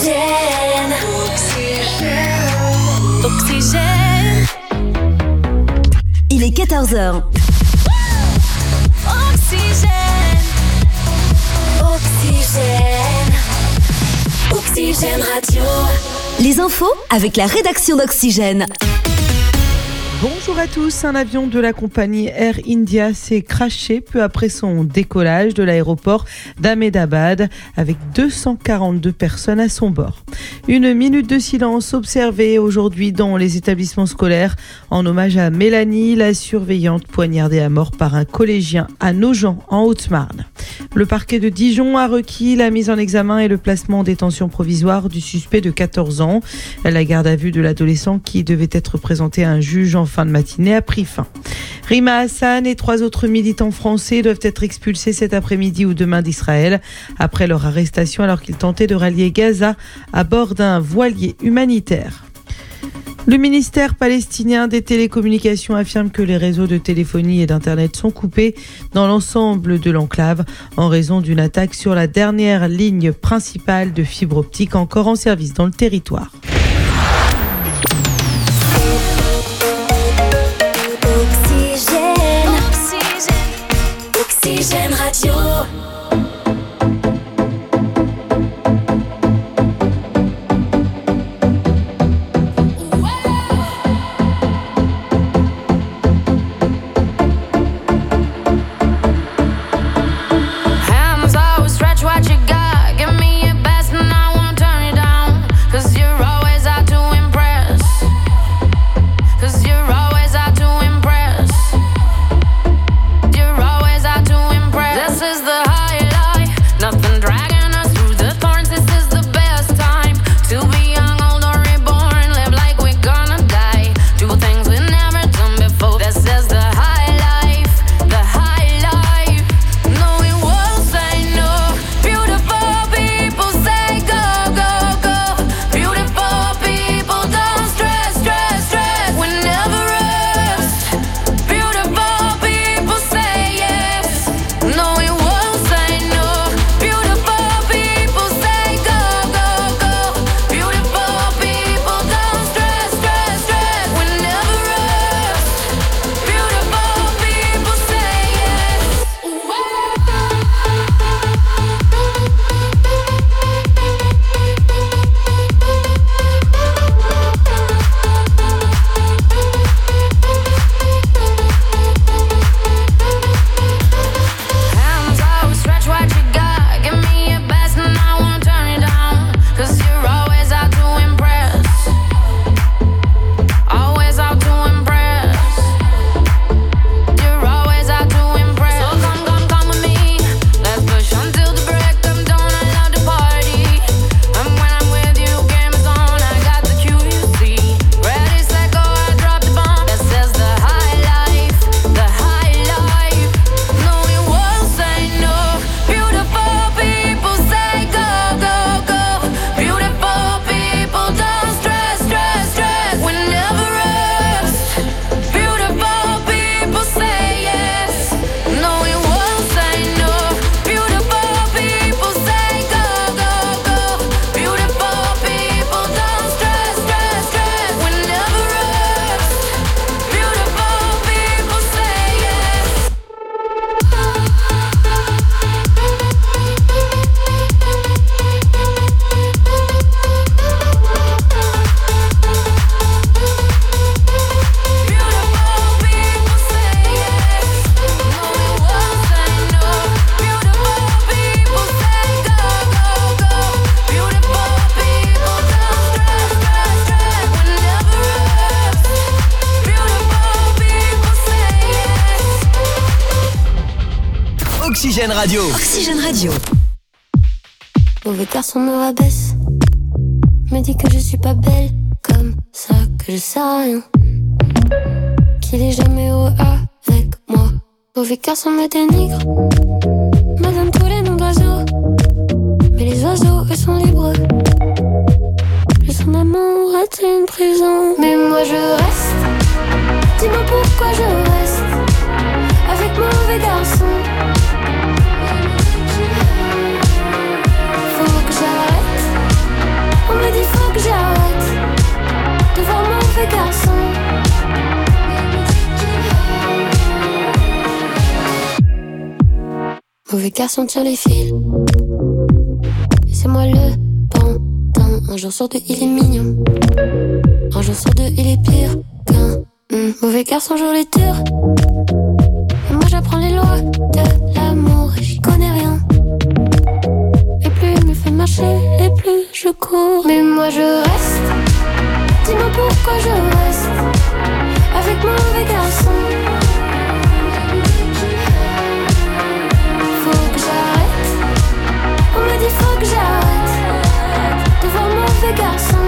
Oxygène. Il est 14h. Oxygène. Oxygène. Oxygène Radio. Les infos avec la rédaction d'Oxygène. Bonjour à tous, un avion de la compagnie Air India s'est crashé peu après son décollage de l'aéroport d'Ahmedabad avec 242 personnes à son bord. Une minute de silence observée aujourd'hui dans les établissements scolaires en hommage à Mélanie, la surveillante poignardée à mort par un collégien à Nogent en Haute-Marne. Le parquet de Dijon a requis la mise en examen et le placement en détention provisoire du suspect de 14 ans. La garde à vue de l'adolescent qui devait être présenté à un juge en fin de matinée a pris fin. Rima Hassan et 3 autres militants français doivent être expulsés cet après-midi ou demain d'Israël après leur arrestation alors qu'ils tentaient de rallier Gaza à bord d'un voilier humanitaire. Le ministère palestinien des télécommunications affirme que les réseaux de téléphonie et d'internet sont coupés dans l'ensemble de l'enclave en raison d'une attaque sur la dernière ligne principale de fibre optique encore en service dans le territoire. Oxygène Radio. Oxygène Radio. Oxygène Radio. Mauvais garçon me rabaisse, me dit que je suis pas belle, comme ça que je sais rien, qu'il est jamais heureux avec moi. Mauvais garçon me dénigre, me donne tous les noms d'oiseaux, mais les oiseaux eux sont libres. Plus son amour est une prison, mais moi je reste. Dis-moi pourquoi je reste avec mauvais garçon. Faut que j'arrête Mauvais garçon tire les fils. Et c'est moi le pantin. Un jour sur deux, il est mignon. Un jour sur deux, il est pire qu'un mauvais garçon joue les tours. Et moi j'apprends les lois de l'amour et j'y connais rien. Et plus il me fait marcher, et plus je cours. Mais moi je reste. Dis-moi pourquoi je reste avec mon mauvais garçon. Faut que j'arrête. On me dit faut que j'arrête de voir mon mauvais garçon.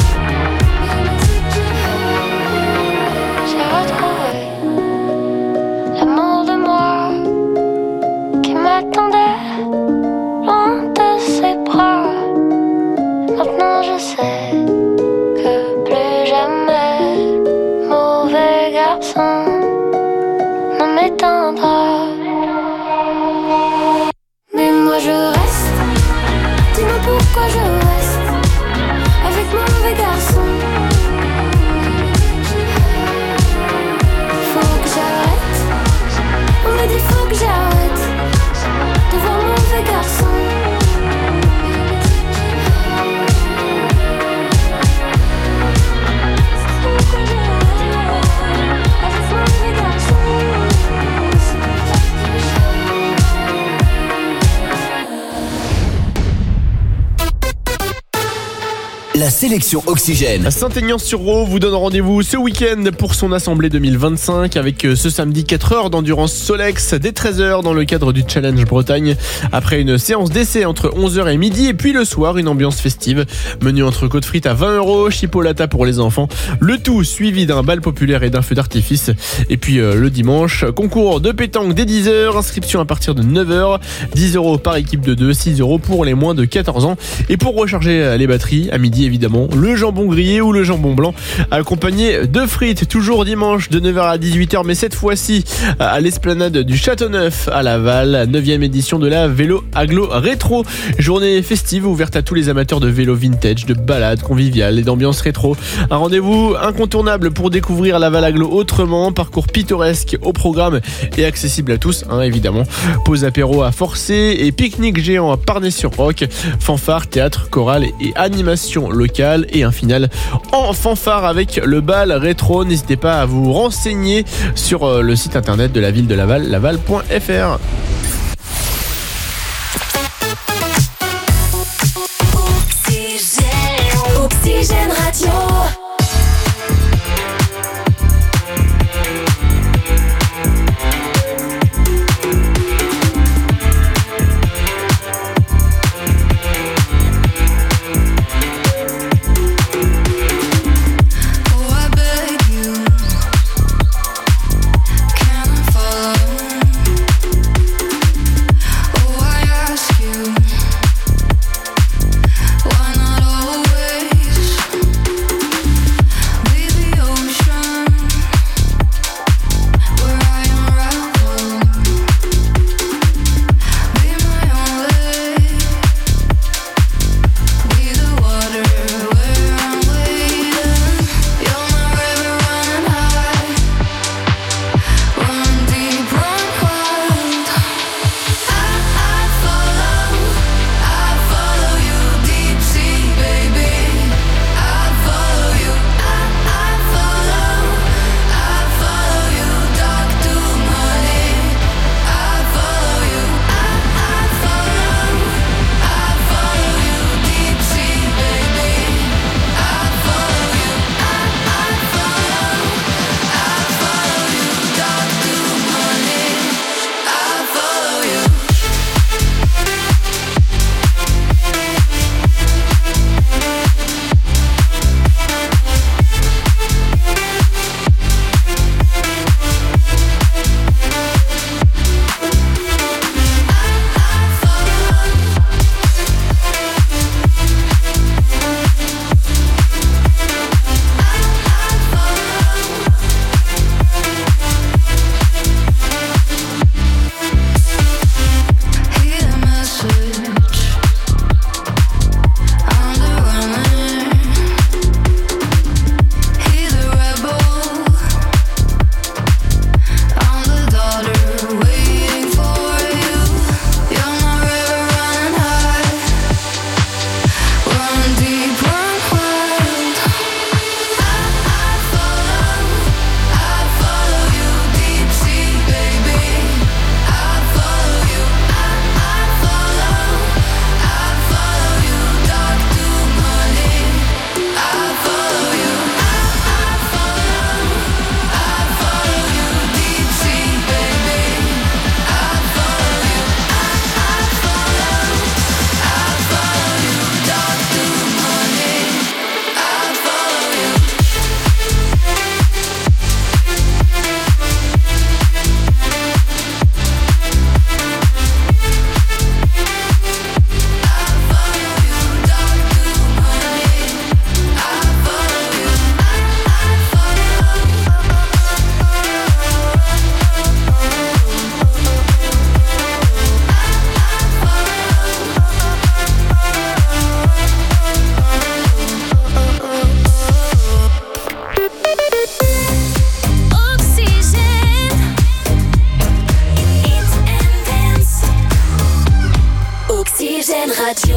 J'ai retrouvé l'amour de moi qui m'attendait loin de ses bras. Maintenant je sais que plus jamais mauvais garçon ne m'éteindra. Mais moi je reste. Dis-moi pourquoi je reste avec mon mauvais garçon. Faut que j'arrête. On me dit faut que j'arrête de voir mon mauvais garçon. La sélection Oxygène. Saint-Aignan-sur-Roe vous donne rendez-vous ce week-end pour son assemblée 2025 avec ce samedi 4 heures d'endurance Solex dès 13h dans le cadre du Challenge Bretagne. Après une séance d'essai entre 11h et midi et puis le soir une ambiance festive. Menu entrecôte frites à 20 €, chipolata pour les enfants. Le tout suivi d'un bal populaire et d'un feu d'artifice. Et puis le dimanche, concours de pétanque dès 10h, inscription à partir de 9h, 10 € par équipe de 2, 6 € pour les moins de 14 ans. Et pour recharger les batteries, à midi évidemment, le jambon grillé ou le jambon blanc accompagné de frites, toujours dimanche de 9h à 18h, mais cette fois-ci à l'esplanade du Châteauneuf à Laval, 9e édition de la Vélo Aglo Rétro, journée festive ouverte à tous les amateurs de vélo vintage, de balades conviviales et d'ambiance rétro. Un rendez-vous incontournable pour découvrir Laval Aglo autrement, parcours pittoresque au programme et accessible à tous, évidemment. Pause apéro à forcer et pique-nique géant à Parnay-sur-Roc, fanfare, théâtre, chorale et animation locale et un final en fanfare avec le bal rétro. N'hésitez pas à vous renseigner sur le site internet de la ville de Laval, laval.fr. Oxygène Radio. Radio.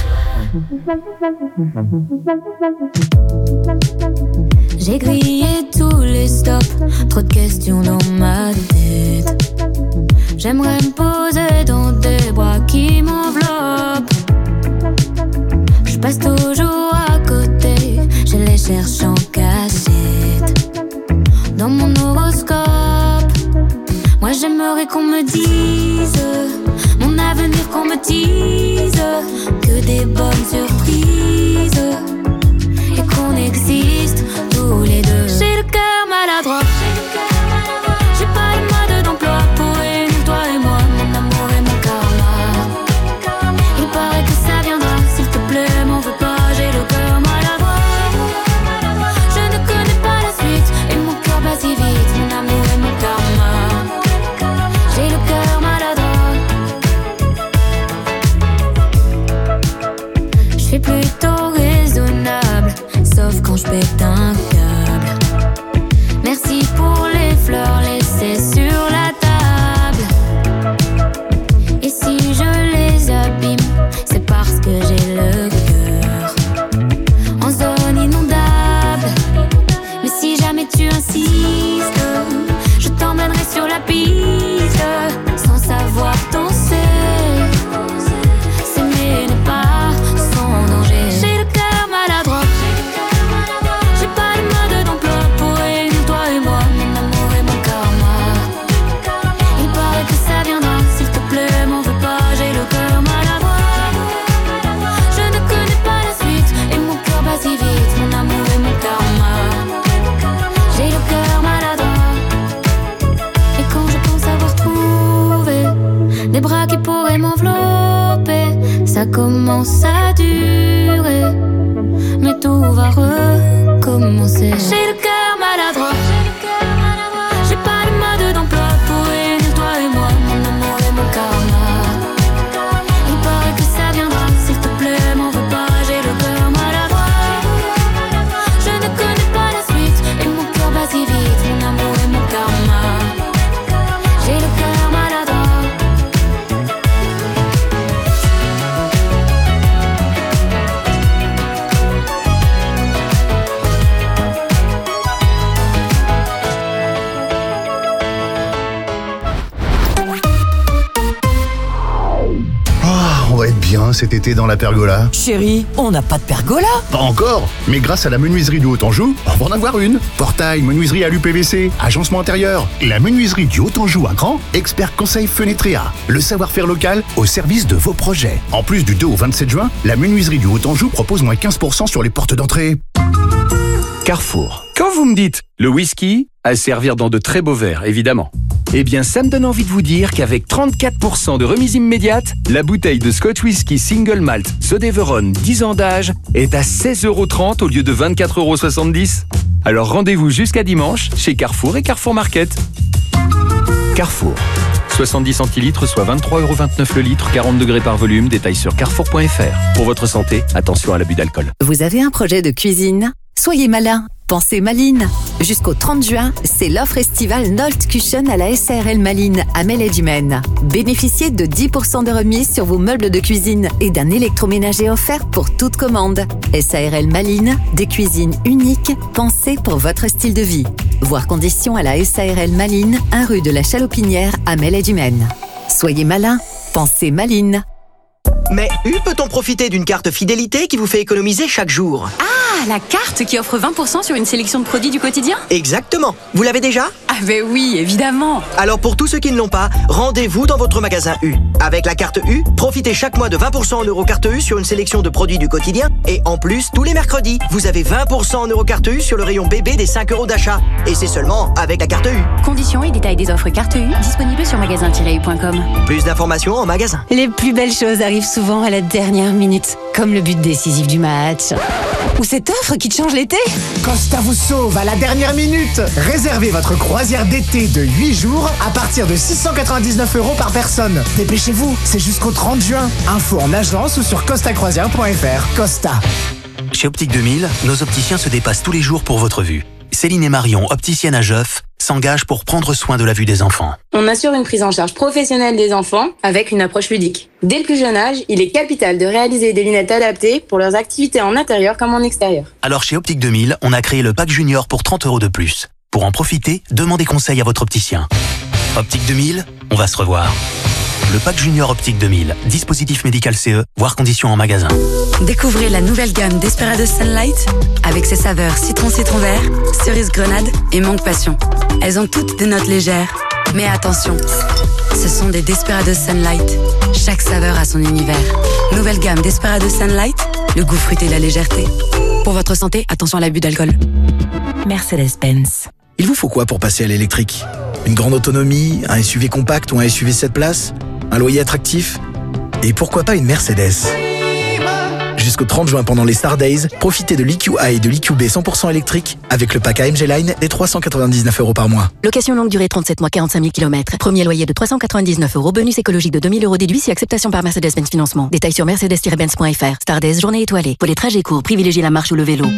J'ai grillé tous les stops, trop de questions dans ma tête. J'aimerais me poser dans des bras qui m'enveloppent. Je passe toujours à côté, je les cherche en cachette. Dans mon horoscope, moi j'aimerais qu'on me dise mon avenir, qu'on me dise que des bonnes surprises et qu'on existe tous les deux. J'ai le cœur maladroit, j'ai pas le mode d'emploi pour réunir toi et moi, mon amour et mon karma. Il paraît que ça viendra, s'il te plaît, m'en veux pas, j'ai le cœur maladroit. Je ne connais pas la suite et mon cœur bat si vite, mon amour et mon karma. J'ai le cœur maladroit. Je suis plutôt raisonnable, sauf quand je pète un câble. Merci pour les fleurs laissées sur la table. Et si je les abîme, c'est parce que j'ai le cœur en zone inondable. Mais si jamais tu insistes, je t'emmènerai sur la piste sans savoir danser. S'aimer n'est pas sans danger. J'ai le cœur maladroit, j'ai pas le mode d'emploi pour réunir toi et moi, mon amour et mon karma. Il paraît que ça viendra, s'il te plaît, m'en veux pas, j'ai le cœur maladroit. Je ne connais pas la suite et mon cœur bat si vite, mon amour et mon karma. J'ai le cœur maladroit. Et quand je pense avoir trouvé des bras qui pourraient m'envelopper, ça commence à durer, mais tout va recommencer. J'ai le cœur maladroit, j'ai pas le mode d'emploi pour réunir toi et moi, mon amour et mon karma. Il paraît que ça viendra, s'il te plaît, m'en veux pas, j'ai le cœur maladroit. Je ne connais pas la suite et mon cœur bat si vite, mon amour et mon karma. J'ai le cœur maladroit. On va être bien cet été dans la pergola. Chérie, on n'a pas de pergola. Pas encore, mais grâce à la menuiserie du Haut-Anjou, on va en avoir une. Portail, menuiserie à l'UPVC, agencement intérieur. La menuiserie du Haut-Anjou à Grand, expert conseil Fenetrea. Le savoir-faire local au service de vos projets. En plus du 2 au 27 juin, la menuiserie du Haut-Anjou propose moins 15% sur les portes d'entrée. Carrefour. Quand vous me dites le whisky, à servir dans de très beaux verres, évidemment. Eh bien, ça me donne envie de vous dire qu'avec 34% de remise immédiate, la bouteille de Scotch Whisky Single Malt Sodeveron 10 ans d'âge est à 16,30 € au lieu de 24,70 €. Alors rendez-vous jusqu'à dimanche chez Carrefour et Carrefour Market. Carrefour. 70 centilitres, soit 23,29 € le litre, 40 degrés par volume. Détail sur carrefour.fr. Pour votre santé, attention à l'abus d'alcool. Vous avez un projet de cuisine ? Soyez malin, pensez Malines. Jusqu'au 30 juin, c'est l'offre estivale Nolt Cushion à la SARL Malines à Melle-et-du-Maine. Bénéficiez de 10% de remise sur vos meubles de cuisine et d'un électroménager offert pour toute commande. SARL Malines, des cuisines uniques, pensées pour votre style de vie. Voir conditions à la SARL Malines, 1 rue de la Chalopinière à Melle-et-du-Maine. Soyez malin, pensez Malines. Mais peut-on profiter d'une carte fidélité qui vous fait économiser chaque jour ? Ah, la carte qui offre 20% sur une sélection de produits du quotidien ? Exactement. Vous l'avez déjà ? Ah ben oui, évidemment. Alors pour tous ceux qui ne l'ont pas, rendez-vous dans votre magasin U. Avec la carte U, profitez chaque mois de 20% en Eurocarte U sur une sélection de produits du quotidien. Et en plus, tous les mercredis, vous avez 20% en Eurocarte U sur le rayon bébé des 5 € d'achat. Et c'est seulement avec la carte U. Conditions et détails des offres carte U disponibles sur magasin-u.com. Plus d'informations en magasin. Les plus belles choses arrivent souvent à la dernière minute, comme le but décisif du match. Ou cette offre qui te change l'été. Costa vous sauve à la dernière minute. Réservez votre croisière d'été de 8 jours à partir de 699 € par personne. Dépêchez-vous, c'est jusqu'au 30 juin. Info en agence ou sur costacroisière.fr. Costa. Chez Optique 2000, nos opticiens se dépassent tous les jours pour votre vue. Céline et Marion, opticiennes à Joff, s'engagent pour prendre soin de la vue des enfants. On assure une prise en charge professionnelle des enfants avec une approche ludique. Dès le plus jeune âge, il est capital de réaliser des lunettes adaptées pour leurs activités en intérieur comme en extérieur. Alors chez Optique 2000, on a créé le pack junior pour 30 € de plus. Pour en profiter, demandez conseil à votre opticien. Optique 2000, on va se revoir. Le pack junior Optique 2000, dispositif médical CE, voire conditions en magasin. Découvrez la nouvelle gamme Desperados Sunlight avec ses saveurs citron vert, cerise grenade et mangue passion. Elles ont toutes des notes légères, mais attention, ce sont des Desperados Sunlight. Chaque saveur a son univers. Nouvelle gamme Desperados Sunlight, le goût fruité et la légèreté. Pour votre santé, attention à l'abus d'alcool. Mercedes-Benz. Il vous faut quoi pour passer à l'électrique ? Une grande autonomie, un SUV compact ou un SUV 7 places ? Un loyer attractif ? Et pourquoi pas une Mercedes ? Jusqu'au 30 juin pendant les Star Days, profitez de l'EQA et de l'EQB 100% électrique avec le pack AMG Line des 399 € par mois. Location longue durée 37 mois, 45 000 km. Premier loyer de 399 €. Bonus écologique de 2 000 € déduit si acceptation par Mercedes-Benz Financement. Détails sur mercedes-benz.fr. Star Days, journée étoilée. Pour les trajets courts, privilégiez la marche ou le vélo.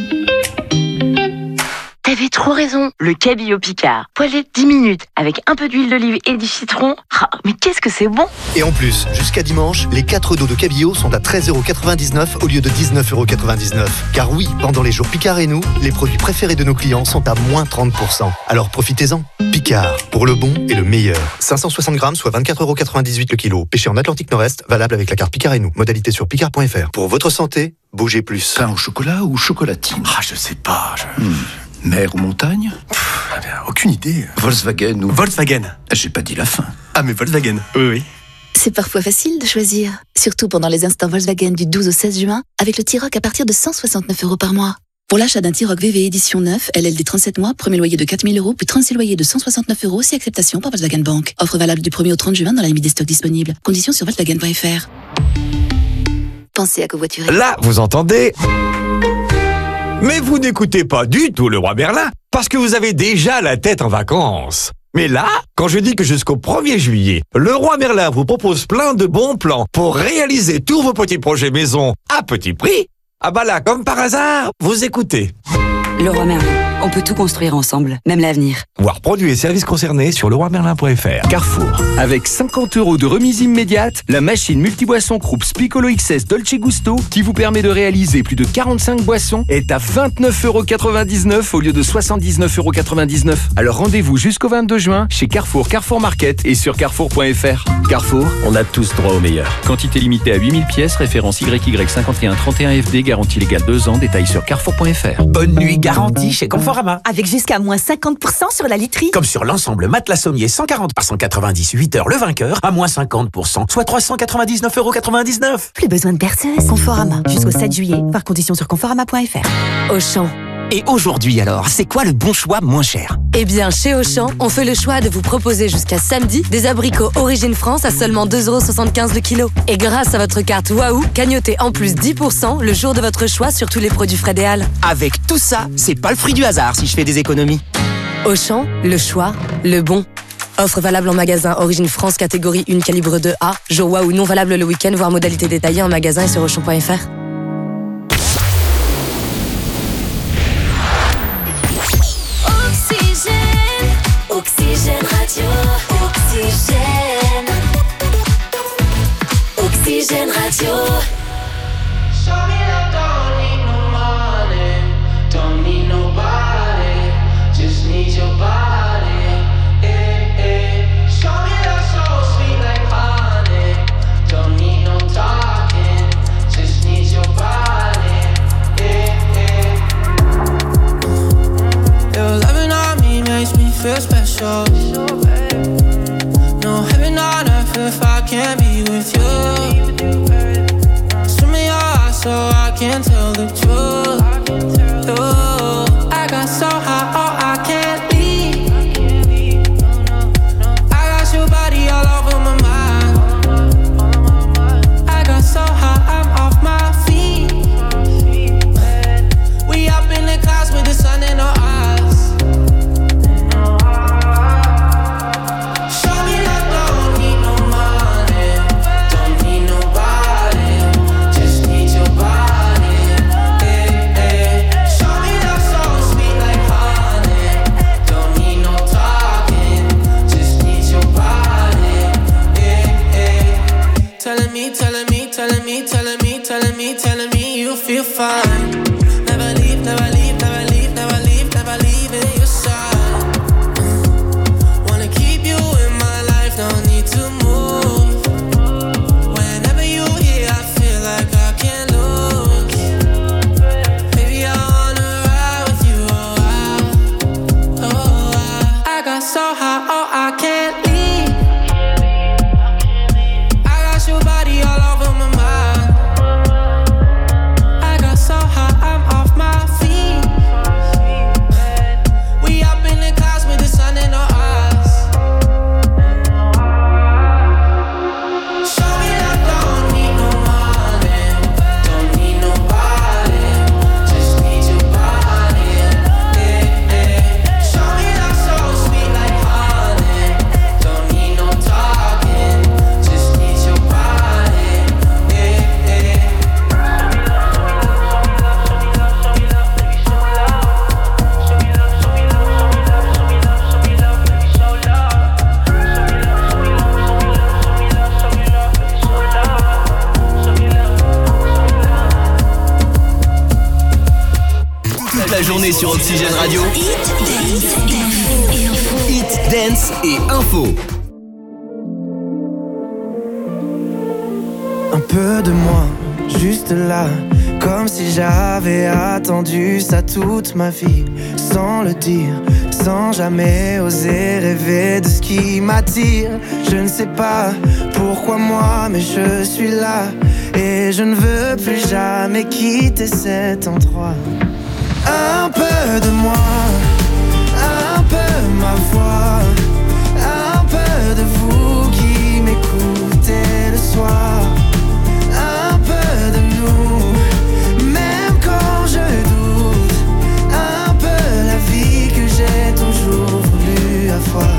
T'avais trop raison, le cabillaud Picard. Poêlé 10 minutes avec un peu d'huile d'olive et du citron. Ah, mais qu'est-ce que c'est bon! Et en plus, jusqu'à dimanche, les 4 dos de cabillaud sont à 13,99 € au lieu de 19,99 €. Car oui, pendant les jours Picard et nous, les produits préférés de nos clients sont à moins 30%. Alors profitez-en. Picard, pour le bon et le meilleur. 560 grammes, soit 24,98 € le kilo. Pêché en Atlantique Nord-Est, valable avec la carte Picard et nous. Modalité sur picard.fr. Pour votre santé, bougez plus. Pain au chocolat ou chocolatine ? Ah, je sais pas. Mer ou montagne ? Aucune idée. Volkswagen ou... Volkswagen. J'ai pas dit la fin. Ah, mais Volkswagen. Oui. C'est parfois facile de choisir. Surtout pendant les instants Volkswagen du 12 au 16 juin, avec le T-Roc à partir de 169 € par mois. Pour l'achat d'un T-Roc VV édition 9, LLD 37 mois, premier loyer de 4 000 €, puis 36 loyers de 169 € si acceptation par Volkswagen Bank. Offre valable du 1er au 30 juin dans la limite des stocks disponibles. Conditions sur Volkswagen.fr. Pensez à covoiturer. Là, vous entendez ? Mais vous n'écoutez pas du tout le Roi Merlin, parce que vous avez déjà la tête en vacances. Mais là, quand je dis que jusqu'au 1er juillet, le Roi Merlin vous propose plein de bons plans pour réaliser tous vos petits projets maison à petit prix, ah bah là, comme par hasard, vous écoutez. Le Roi Merlin, on peut tout construire ensemble, même l'avenir. Voir produits et services concernés sur leroimerlin.fr. Carrefour. Avec 50 € de remise immédiate, la machine multiboisson Krups Piccolo XS Dolce Gusto, qui vous permet de réaliser plus de 45 boissons, est à 29,99 € au lieu de 79,99 €. Alors rendez-vous jusqu'au 22 juin chez Carrefour, Carrefour Market et sur carrefour.fr. Carrefour, on a tous droit au meilleur. Quantité limitée à 8000 pièces, référence YY5131FD, garantie légale 2 ans, détails sur carrefour.fr. Bonne nuit garantie chez Conforama. Avec jusqu'à moins 50% sur la literie. Comme sur l'ensemble matelas sommier 140 par 190, 8 heures le vainqueur, à moins 50%, soit 399,99 €. Plus besoin de berceuse. Conforama, jusqu'au 7 juillet, par condition sur conforama.fr. Auchan. Et aujourd'hui alors, c'est quoi le bon choix moins cher? Eh bien, chez Auchan, on fait le choix de vous proposer jusqu'à samedi des abricots Origine France à seulement 2,75 € le kilo. Et grâce à votre carte Waouh, cagnotez en plus 10% le jour de votre choix sur tous les produits frais des Halles. Avec tout ça, c'est pas le fruit du hasard si je fais des économies. Auchan, le choix, le bon. Offre valable en magasin Origine France catégorie 1 calibre 2A. Jour Waouh non valable le week-end, voire modalité détaillée en magasin et sur Auchan.fr. Oxygène Radio. Oxygène Radio. Show me that don't need no money, don't need nobody, just need your body. Show me that so sweet like honey, don't need no talking, just need your body. Your loving on me makes me feel special. No heaven on earth if I can't be with you. Swim in your eyes so I can tell the truth. Ooh, I got so high, oh I can't leave. I got your body all over my mind. I got so high, I'm off my feet. We up in the clouds with the sun in our eyes. me, telling me, telling me, telling me, telling me, telling me you feel fine. Never leave, never leave, never leave, never leave, never leave in your side. Wanna keep you in my life, no need to move. Whenever you're here, I feel like I can't lose. Baby, I wanna ride with you, I got so high, oh, I can't leave. I got your body all over my mind. I got so high, I'm off my feet. We up in the clouds with the sun in our eyes. Show me that don't need no money, don't need nobody, just need your body. Yeah, yeah. Show me that so sweet like honey, don't need no talking, just need your body. Yeah, yeah. Toute la journée sur Oxygène Radio. Hit, dance et info. Un peu de moi, juste là, comme si j'avais attendu ça toute ma vie, sans le dire, sans jamais oser rêver de ce qui m'attire. Je ne sais pas pourquoi moi, mais je suis là, et je ne veux plus jamais quitter cet endroit. Un peu de moi, un peu ma voix, un peu de vous qui m'écoutez le soir. Un peu de nous, même quand je doute. Un peu la vie que j'ai toujours voulu avoir.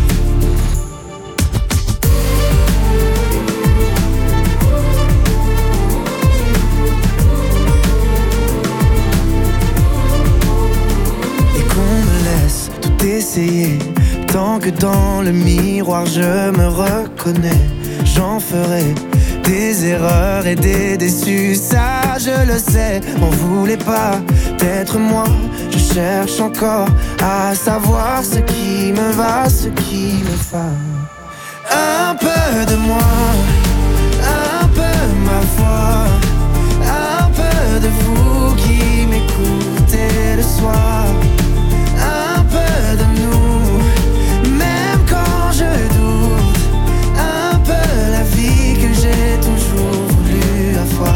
Et qu'on me laisse tout essayer, tant que dans le miroir je me reconnais. J'en ferai des erreurs et des déçus, ça je le sais. M'en voulez pas d'être moi, je cherche encore à savoir ce qui me va, ce qui me va. Un peu de moi, un peu ma voix, un peu de vous qui m'écoutez le soir. Un peu de nous, même quand je doute. Un peu la vie que j'ai toujours voulu avoir.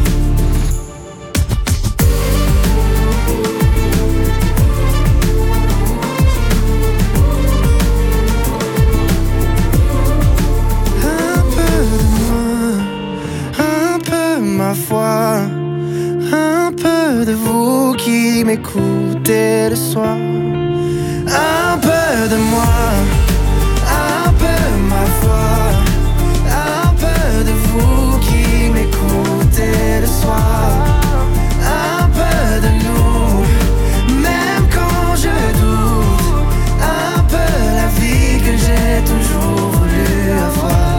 Un peu de moi, un peu ma foi, un peu de vous qui m'écoutez le soir. Un peu de moi, un peu ma foi, un peu de vous qui m'écoutez le soir. Un peu de nous, même quand je doute. Un peu la vie que j'ai toujours voulu avoir.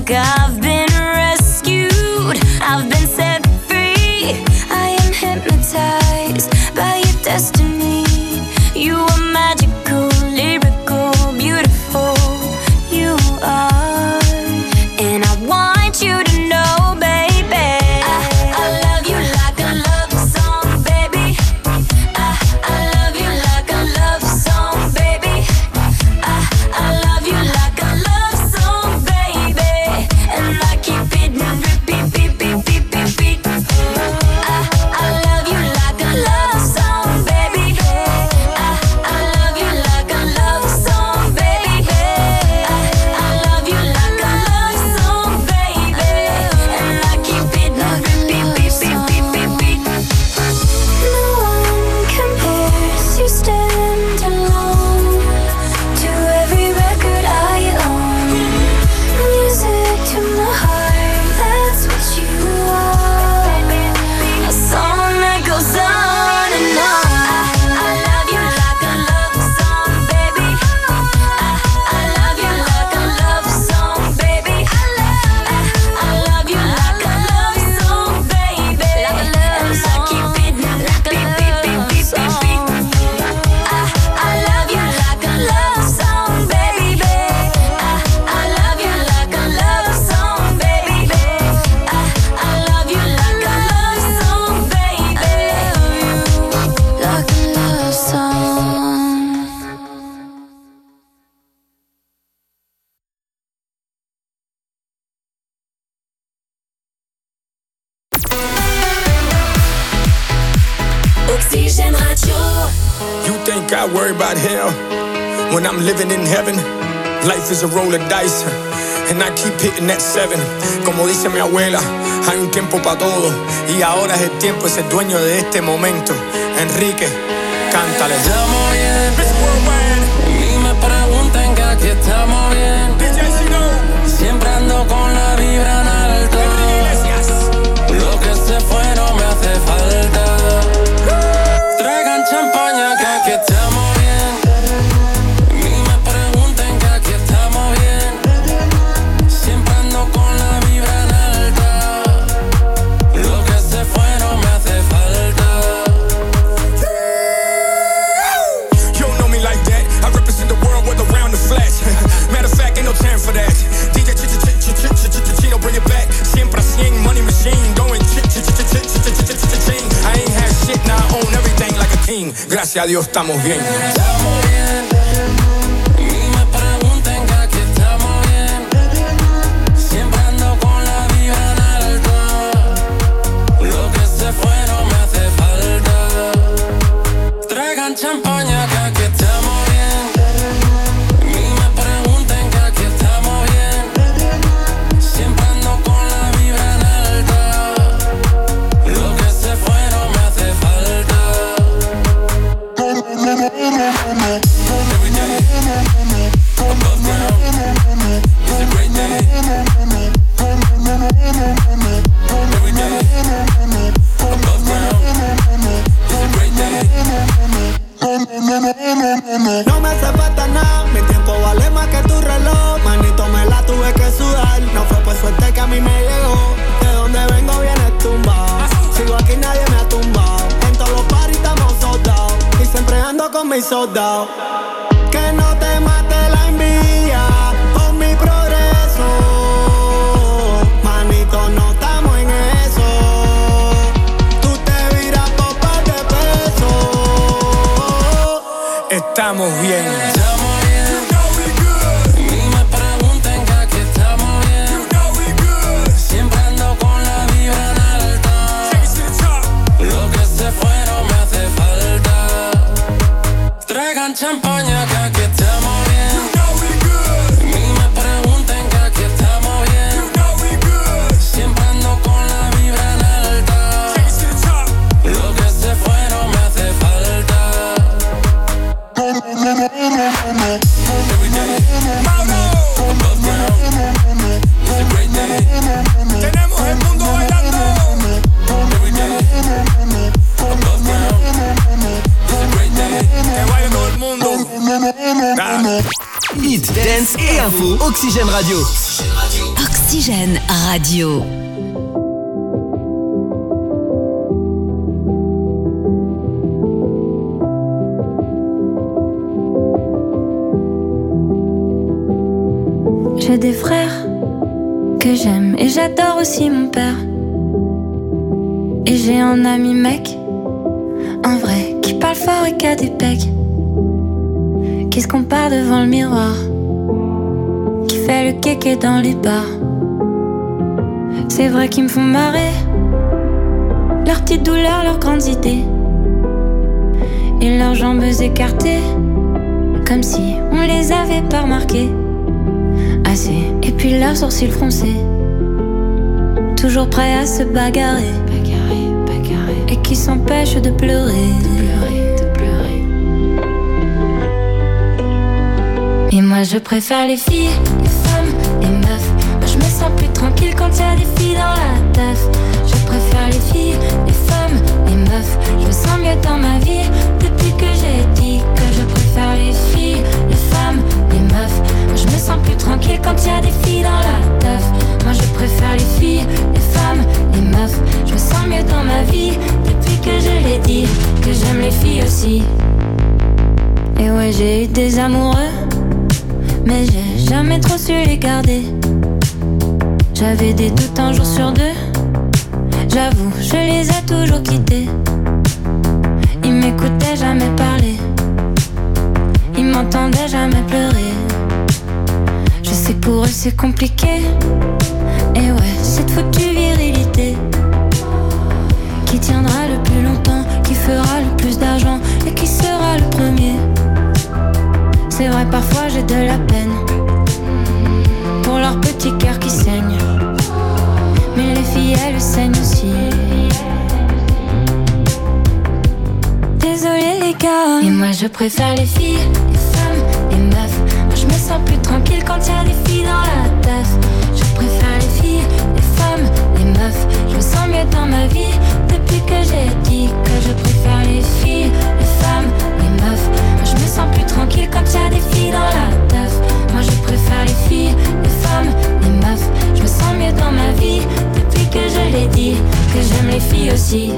like I've been rescued. I've been set free. I am hypnotized by your destiny. You are magical, lyrical, beautiful. You are, and I want you to know, baby. I love you like a love song, baby. I love you like a love song, baby. I love you like a love song, baby. And I keep it and repeat, beat, beat, beat, beat, beat. I love you like a love song, baby. I love you like a love song, baby. I love you like a love song, baby. And I keep it and repeat, beat, beat, beat, beat, beat. No one compares, you stand alone to every record I own. Music to my heart, that's what you are. A song that goes on and on. I love you like a love song, baby. I love you like a love song, baby. I love you like a love song, baby. And I keep it beat, beat, beat, beat, beat, beat. I love you like a love song, baby. I love you like a love song, baby. I love you like a love song, baby. Like a love song. Oxygène Radio. You think I worry about hell when I'm living in heaven? Life is a roll of dice, and I keep hitting that 7. Como dice mi abuela, hay un tiempo para todo, y ahora es el tiempo de ser dueño de este momento. Enrique, cántale. Estamos bien, y me preguntan que aquí estamos bien. Siempre ando con la vibra en alto. Lo que se fue no me hace falta. Traigan champaña que aquí estamos bien. Y me preguntan que aquí estamos bien. Siempre ando con la vibra en alta. Lo que se fue no me hace falta. You don't know me like that. I represent the world with around the flash. Matter of fact, ain't no time for that. DJ Chino, bring it back. Siempre 100, money machine, going I ain't had shit, now I own everything like a king. Gracias a Dios estamos bien. Estamos bien. Y me preguntan que aquí estamos bien. Siempre ando con la vibra en alto. Lo que se fue no me hace falta. Traigan champaña que aquí estamos bien. Y me preguntan que aquí estamos bien. Siempre ando con la vibra en alta. Lo que se fue no me hace falta. Every day, above ground, it's a great day. Every day, above ground, it's a great day. No me hace falta nada, mi tiempo vale más que tu reloj. Manito, me la tuve que sudar. No fue por suerte que a mí me llegó. De donde vengo viene tumbado. Sigo aquí, nadie me ha tumbado. En todos los paris estamos soldados. Y siempre ando con mis soldados. Que no te mate la envidia por mi progreso. Manito, no estamos en eso. Tú te viras por par de pesos. Estamos bien. Estamos bien. Y me preguntan que aquí estamos bien. Siempre ando con la vibra en alta. Lo que se fue no me hace falta. Traigan champaña que aquí estamos bien. Y me preguntan que aquí estamos bien. Siempre ando con la vibra en alta. Lo que se fue no me hace falta. Every day, above ground, it's a great day. Tenemos el mundo bailando. Every day, above ground, it's a great day. Que baile todo el mundo. Hit, dance et info. Oxygène Radio. Oxygène Radio. J'ai des frères que j'aime et j'adore aussi mon père. Et j'ai un ami mec, un vrai, qui parle fort et qui a des pecs, qui se compare devant le miroir, qui fait le kéké dans les bars. C'est vrai qu'ils me font marrer, leurs petites douleurs, leurs grandes idées, et leurs jambes écartées, comme si on les avait pas remarquées assez. Et puis leurs sourcils froncés, toujours prêts à se bagarrer, et qui s'empêchent de pleurer. Et moi je préfère les filles, les femmes, les meufs. Moi je me sens plus tranquille quand y a des filles dans la teuf. Je préfère les filles, les femmes, les meufs. Je me sens mieux dans ma vie depuis que j'ai dit que je préfère les filles, les femmes, les meufs. Moi je me sens plus tranquille quand y a des filles dans la teuf. Moi je préfère les filles, les femmes, les meufs. Je me sens mieux dans ma vie depuis que je l'ai dit, que j'aime les filles aussi. Et ouais, j'ai eu des amoureux, mais j'ai jamais trop su les garder. J'avais des doutes un jour sur deux, j'avoue, je les ai toujours quittés. Ils m'écoutaient jamais parler, ils m'entendaient jamais pleurer. Je sais que pour eux c'est compliqué, et ouais, cette foutue virilité qui tiendra le plus longtemps, qui fera le plus d'argent et qui sera le premier. C'est vrai, parfois j'ai de la peine pour leur petit cœur qui saigne, mais les filles elles saignent aussi. Désolée les gars. Et moi je préfère les filles, les femmes, les meufs. Moi je me sens plus tranquille quand y a des filles dans la teuf. Je préfère les filles, les femmes, les meufs. Je me sens mieux dans ma vie depuis que j'ai dit que je préfère les filles, les femmes, les meufs. Moi je me sens plus tranquille quand y a des filles dans la teuf. Moi je préfère les filles, les femmes, les meufs. Je me sens mieux dans ma vie depuis que je l'ai dit, que j'aime les filles aussi.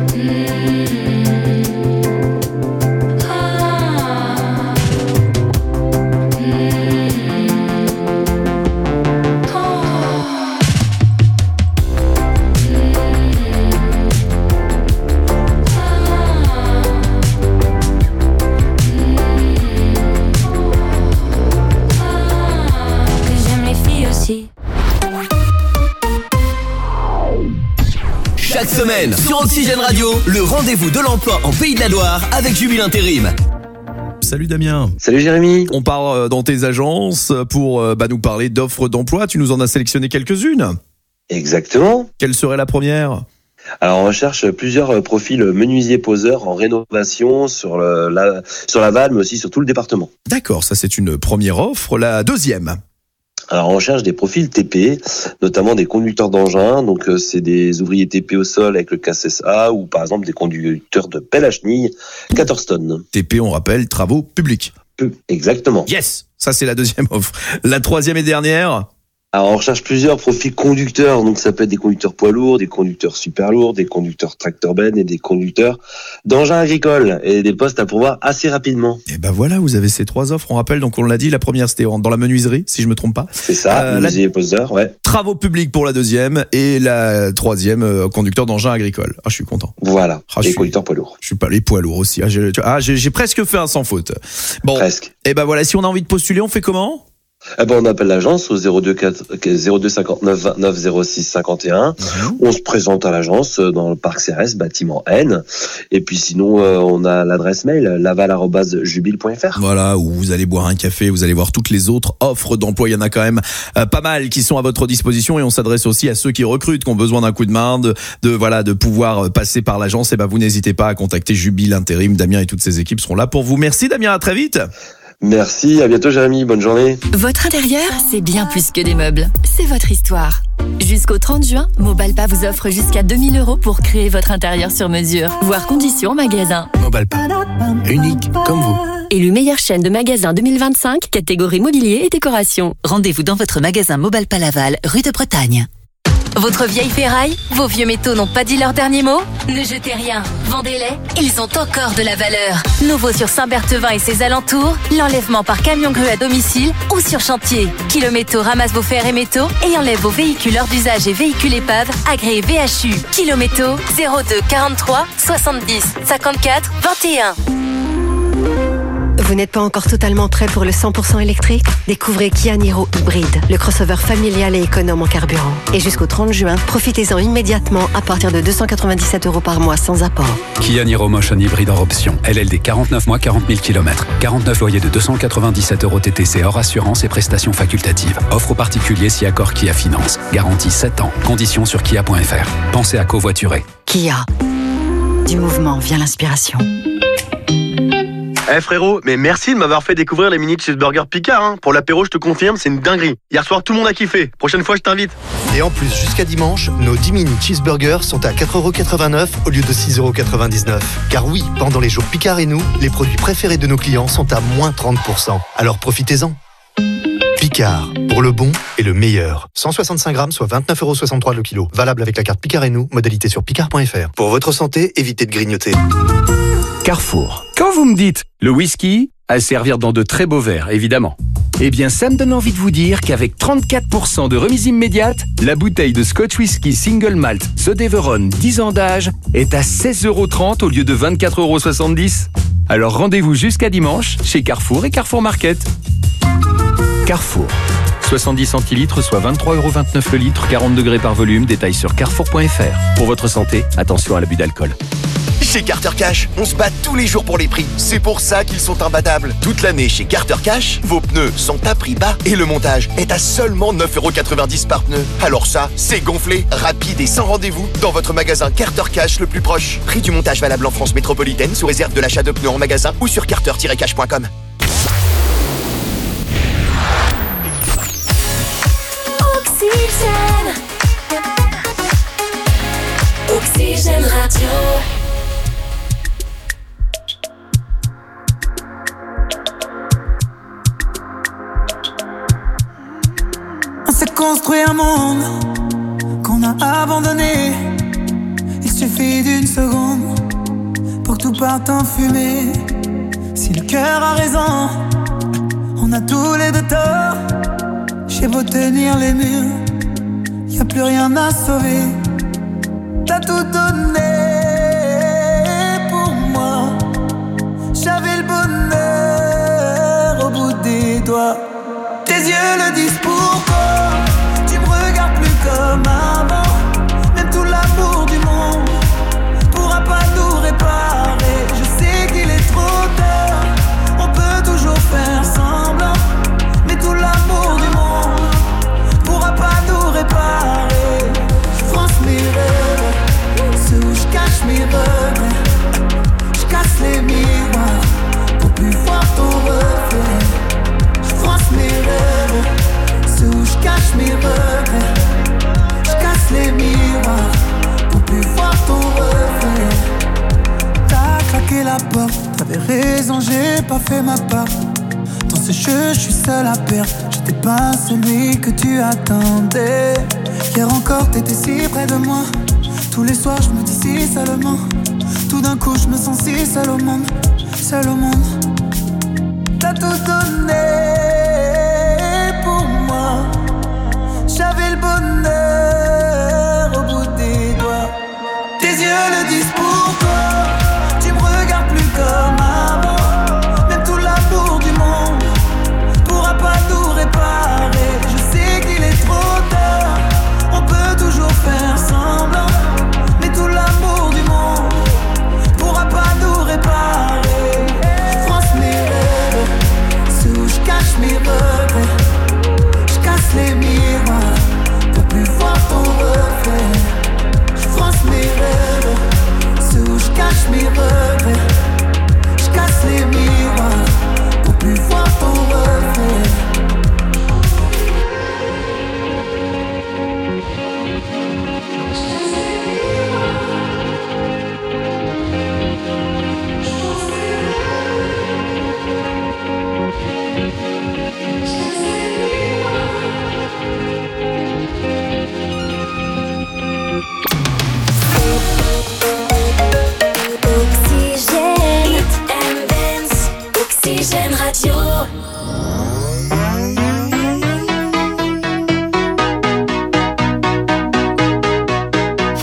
Chaque semaine sur Oxygène Radio, le rendez-vous de l'emploi en Pays de la Loire avec Jubil Intérim. Salut Damien. Salut Jérémy. On part dans tes agences pour nous parler d'offres d'emploi. Tu nous en as sélectionné quelques-unes. Exactement. Quelle serait la première ? Alors on recherche plusieurs profils menuisiers-poseurs en rénovation sur Laval, mais aussi sur tout le département. D'accord, ça c'est une première offre. La deuxième ? Alors on recherche des profils TP, notamment des conducteurs d'engins, donc c'est des ouvriers TP au sol avec le KSSA ou par exemple des conducteurs de pelle à chenille 14 tonnes. TP, on rappelle, travaux publics. Exactement. Yes, ça c'est la deuxième offre. La troisième et dernière ? Alors on recherche plusieurs profils conducteurs, donc ça peut être des conducteurs poids lourds, des conducteurs super lourds, des conducteurs tracteur-ben et des conducteurs d'engins agricoles et des postes à pourvoir assez rapidement. Et ben voilà, vous avez ces trois offres. On rappelle, donc on l'a dit, la première c'était dans la menuiserie, si je me trompe pas. C'est ça, menuisier et poseur, ouais. Travaux publics pour la deuxième et la troisième, conducteur d'engins agricoles. Ah, je suis content. Voilà, les conducteurs poids lourds. Je suis pas les poids lourds aussi. J'ai presque fait un sans faute. Bon, presque. Et ben voilà, si on a envie de postuler, on fait comment ? On appelle l'agence au 02 59 29 06 51. On se présente à l'agence dans le parc CRS, bâtiment N. Et puis sinon, on a l'adresse mail laval@jubil.fr. Voilà, où vous allez boire un café, vous allez voir toutes les autres offres d'emploi. Il y en a quand même pas mal qui sont à votre disposition et on s'adresse aussi à ceux qui recrutent, qui ont besoin d'un coup de main, de pouvoir passer par l'agence. Et vous n'hésitez pas à contacter Jubil Intérim. Damien et toutes ses équipes seront là pour vous. Merci Damien, à très vite. Merci, à bientôt Jérémy, bonne journée. Votre intérieur, c'est bien plus que des meubles. C'est votre histoire. Jusqu'au 30 juin, Mobalpa vous offre jusqu'à 2 000 € pour créer votre intérieur sur mesure. Voir conditions en magasin. Mobalpa, unique comme vous. Élu meilleure chaîne de magasins 2025, catégorie mobilier et décoration. Rendez-vous dans votre magasin Mobalpa Laval, rue de Bretagne. Votre vieille ferraille, vos vieux métaux n'ont pas dit leur dernier mot? Ne jetez rien, vendez-les, ils ont encore de la valeur. Nouveau sur Saint-Berthevin et ses alentours, l'enlèvement par camion grue à domicile ou sur chantier. Kilométaux ramasse vos fers et métaux et enlève vos véhicules hors d'usage et véhicules épaves agréés VHU. Kilométaux 02 43 70 54 21. Vous n'êtes pas encore totalement prêt pour le 100% électrique? Découvrez Kia Niro Hybride, le crossover familial et économe en carburant. Et jusqu'au 30 juin, profitez-en immédiatement à partir de 297 € par mois sans apport. Kia Niro Motion Hybride en option. LLD 49 mois, 40 000 km. 49 loyers de 297 € TTC hors assurance et prestations facultatives. Offre aux particuliers si accord Kia Finance. Garantie 7 ans. Conditions sur kia.fr. Pensez à covoiturer. Kia. Du mouvement vient l'inspiration. Frérot, mais merci de m'avoir fait découvrir les mini cheeseburgers Picard. Hein. Pour l'apéro, je te confirme, c'est une dinguerie. Hier soir, tout le monde a kiffé. Prochaine fois, je t'invite. Et en plus, jusqu'à dimanche, nos 10 mini cheeseburgers sont à 4,89 € au lieu de 6,99 €. Car oui, pendant les jours Picard et nous, les produits préférés de nos clients sont à moins 30%. Alors profitez-en. Picard, pour le bon et le meilleur. 165 grammes, soit 29,63 € le kilo. Valable avec la carte Picard et nous, modalité sur picard.fr. Pour votre santé, évitez de grignoter. Carrefour. Quand vous me dites le whisky, à servir dans de très beaux verres, évidemment. Eh bien, ça me donne envie de vous dire qu'avec 34% de remise immédiate, la bouteille de Scotch Whisky Single Malt The Deveron 10 ans d'âge est à 16,30 € au lieu de 24,70 €. Alors rendez-vous jusqu'à dimanche chez Carrefour et Carrefour Market. Carrefour. 70 centilitres, soit 23,29 € le litre, 40 degrés par volume. Détail sur carrefour.fr. Pour votre santé, attention à l'abus d'alcool. Chez Carter Cash, on se bat tous les jours pour les prix. C'est pour ça qu'ils sont imbattables. Toute l'année chez Carter Cash, vos pneus sont à prix bas et le montage est à seulement 9,90 € par pneu. Alors ça, c'est gonflé, rapide et sans rendez-vous dans votre magasin Carter Cash le plus proche. Prix du montage valable en France métropolitaine sous réserve de l'achat de pneus en magasin ou sur carter-cash.com. Oxygène. Oxygène Radio. On s'est construit un monde qu'on a abandonné. Il suffit d'une seconde pour que tout parte en fumée. Si le cœur a raison, on a tous les deux tort. J'ai beau tenir les murs, y a plus rien à sauver. T'as tout donné pour moi. J'avais le bonheur au bout des doigts. Tes yeux le disent pourquoi. Tu me regardes plus comme avant. Même tout l'amour du monde pourra pas nous réparer. Je sais qu'il est trop tard. On peut toujours faire semblant, mais tout l'amour du monde pourra pas nous réparer. Je France mes rêves, ceux où je cache mes regrets. Je casse les miroirs pour plus voir ton reflet. Je France mes rêves, ceux où je cache mes regrets. Je casse les miroirs pour plus voir ton reflet. T'as claqué la porte, t'avais raison, j'ai pas fait ma part. Dans ce jeu, je suis seul à perdre. J'étais pas celui que tu attendais. Hier encore, t'étais si près de moi. Tous les soirs, je me dis si seulement. Tout d'un coup, je me sens si seul au monde. Seul au monde. T'as tout donné pour moi. J'avais le bonheur au bout des doigts. Tes yeux le disent pourquoi. Tu me regardes plus comme avant. Même tout l'amour du monde pourra pas nous réparer. Je sais qu'il est trop tard. On peut toujours faire semblant, mais tout l'amour du monde pourra pas nous réparer. Je France mes rêves, ceux où je cache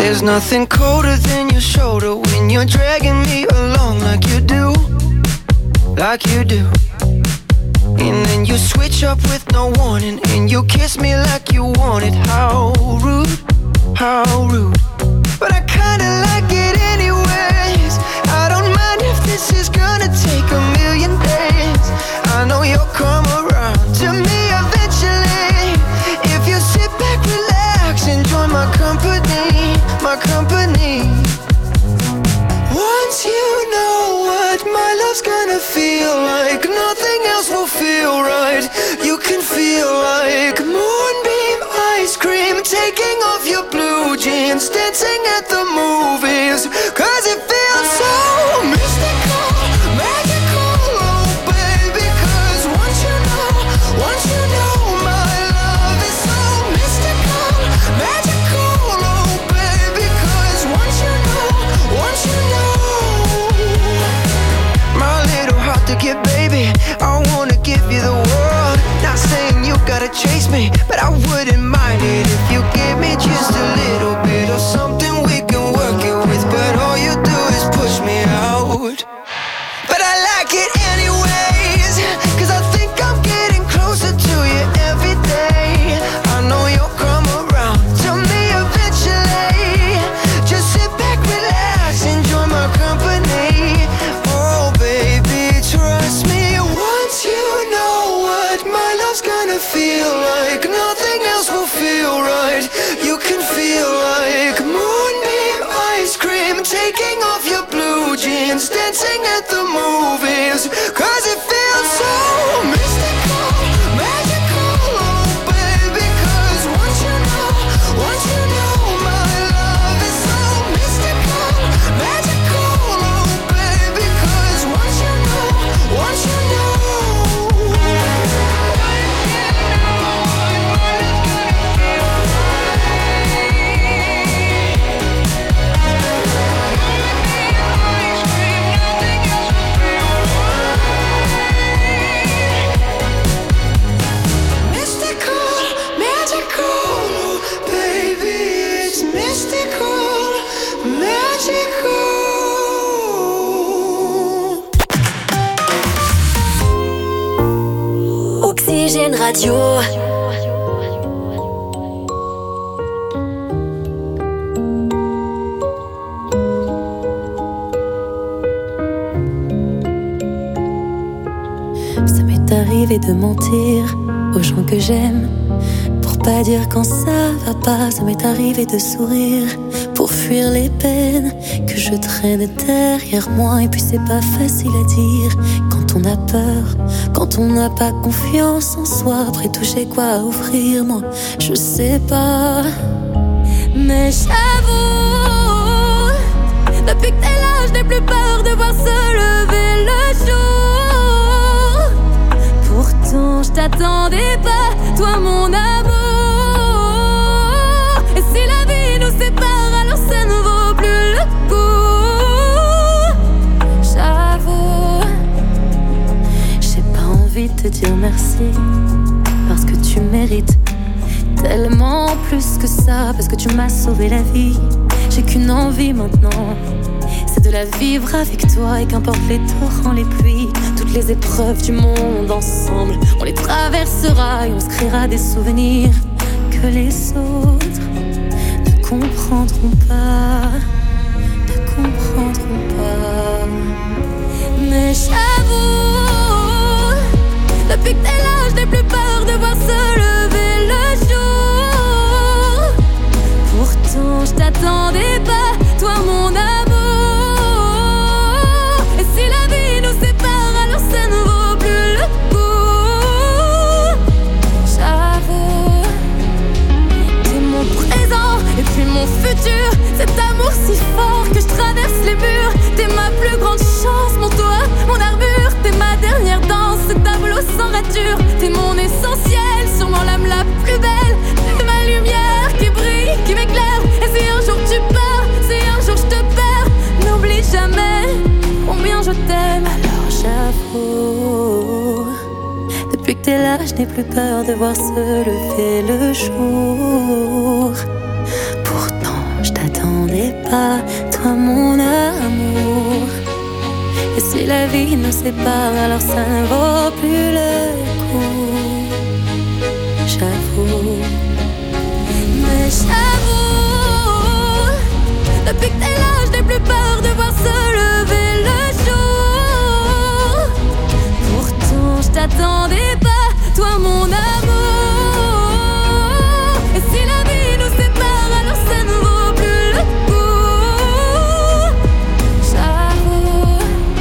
There's nothing colder than your shoulder when you're dragging me along like you do, like you do. And then you switch up with no warning, and you kiss me like you want it. How rude, how rude. But I kinda like it anyways. I don't mind if this is gonna take a million days. I know you'll come around to me eventually. If you sit back, relax, enjoy my company, my company. Once you know what my love's gonna feel like, nothing else will feel right. You can feel like moonbeam ice cream, taking off your blue jeans, dancing at the movies. Cause it feels so mystical, magical, oh baby. Cause once you know my love is so mystical, magical, oh baby. Cause once you know my little heart to get, baby, I wanna give you the world. Not saying you gotta chase me, but I wouldn't mind it if you gave me just a little bit of something we can work it with. But all you do is push me out. But I like it anyways, cause I think I'm getting closer to you every day. I know you'll come around to me eventually. Just sit back, relax, enjoy my company. Oh baby, trust me. Once you know what my love's gonna feel like, nothing else will feel right. You can feel like moonbeam ice cream, taking off your blue jeans, dancing at the movies. Cause it feels so mystical, magical, oh baby. Cause once you know my love is so mystical, magical, oh baby. Cause once you know Oxygène Radio. Ça m'est arrivé de mentir aux gens que j'aime pour pas dire quand ça va pas. Ça m'est arrivé de sourire pour fuir les peines que je traîne derrière moi. Et puis c'est pas facile à dire quand on a peur, quand on n'a pas confiance en soi. Après tout j'ai quoi à offrir, moi je sais pas. Mais j'avoue, depuis que t'es là je n'ai plus peur de voir se lever le jour. Pourtant je t'attendais pas, toi mon amour. Et si la vie nous sépare, alors ça ne vaut plus le coup. J'avoue, j'ai pas envie de te dire merci, parce que tu mérites tellement plus que ça. Parce que tu m'as sauvé la vie. J'ai qu'une envie maintenant, c'est de la vivre avec toi. Et qu'importe les torrents, les pluies, toutes les épreuves du monde ensemble, on les traversera et on se créera des souvenirs que les autres ne comprendront pas, ne comprendront pas. Mais j'avoue, depuis que t'es là, je n'ai plus peur de voir se lever le jour. Pourtant je t'attendais pas, toi mon amour. Et si la vie nous sépare, alors ça ne vaut plus le coup. J'avoue, t'es mon présent et puis mon futur. Cet amour si fort que je traverse les murs. T'es ma plus grande chance, mon toit, mon armure. T'es ma dernière danse, ce tableau sans rature. T'es mon essentiel, sûrement l'âme la plus belle. T'es ma lumière qui brille, qui m'éclaire. Et si un jour tu pars, si un jour je te perds, n'oublie jamais combien je t'aime. Alors j'avoue, depuis que t'es là, je n'ai plus peur de voir se lever le jour. Pourtant je t'attends t'attendais pas, toi mon amour. Et si la vie nous sépare, alors ça ne vaut plus le coup. J'avoue, mais j'avoue, depuis que t'es là, je n'ai plus peur de voir se lever le jour. Pourtant je t'attendais pas, toi mon amour. Et si la vie nous sépare, alors ça ne vaut plus le coup. J'avoue.